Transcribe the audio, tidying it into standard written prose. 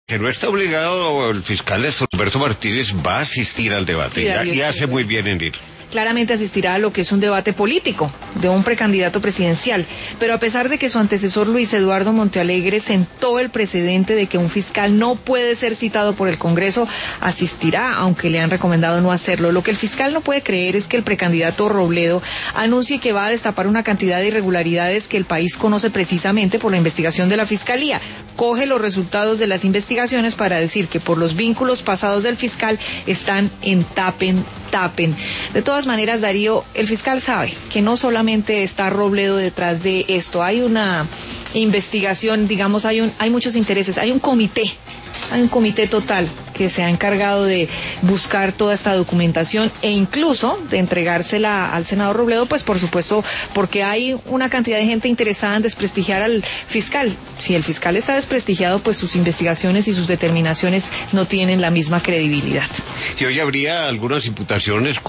Que no está obligado el fiscal Roberto Martínez, va a asistir al debate, Sí, y hace muy bien en ir. Claramente asistirá a lo que es un debate político de un precandidato presidencial, pero a pesar de que su antecesor Luis Eduardo Montealegre sentó el precedente de que un fiscal no puede ser citado por el Congreso, asistirá, aunque le han recomendado no hacerlo. Lo que el fiscal no puede creer es que el precandidato Robledo anuncie que va a destapar una cantidad de irregularidades que el país conoce precisamente por la investigación de la Fiscalía. Coge los resultados de las investigaciones para decir que por los vínculos pasados del fiscal están en tapen. De todas maneras, Darío, el fiscal sabe que no solamente está Robledo detrás de esto, hay una investigación, digamos, hay muchos intereses, hay un comité total que se ha encargado de buscar toda esta documentación e incluso de entregársela al senador Robledo, pues por supuesto, porque hay una cantidad de gente interesada en desprestigiar al fiscal. Si el fiscal está desprestigiado, pues sus investigaciones y sus determinaciones no tienen la misma credibilidad. Y hoy habría algunas imputaciones